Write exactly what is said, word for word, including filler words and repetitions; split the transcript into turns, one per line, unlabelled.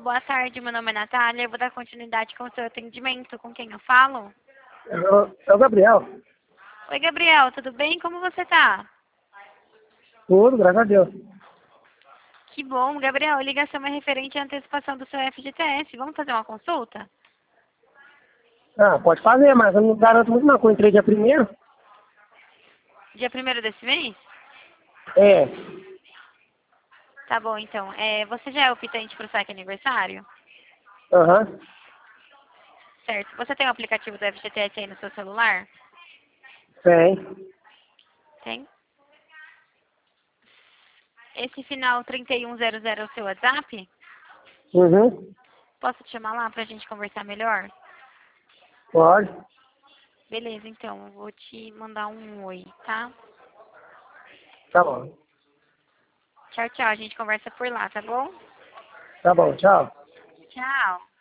boa tarde, meu nome é Natália, eu vou dar continuidade com o seu atendimento. Com quem eu falo?
É o é o Gabriel.
Oi, Gabriel, tudo bem? Como você tá?
Tudo, graças a Deus.
Que bom, Gabriel, ligação é referente à antecipação do seu F G T S. Vamos fazer uma consulta?
Ah, pode fazer, mas eu não garanto muito não, que eu entrei dia primeiro.
Dia primeiro desse mês?
É.
Tá bom, então. É, você já é optante para o saque aniversário?
Aham.
Certo. Você tem o aplicativo do F G T S aí no seu celular?
Tem.
Tem. Esse final trinta e um zero zero é o seu WhatsApp?
Uhum.
Posso te chamar lá pra gente conversar melhor?
Pode.
Beleza, então. Eu vou te mandar um oi, tá?
Tá bom.
Tchau, tchau. A gente conversa por lá, tá bom?
Tá bom, tchau.
Tchau.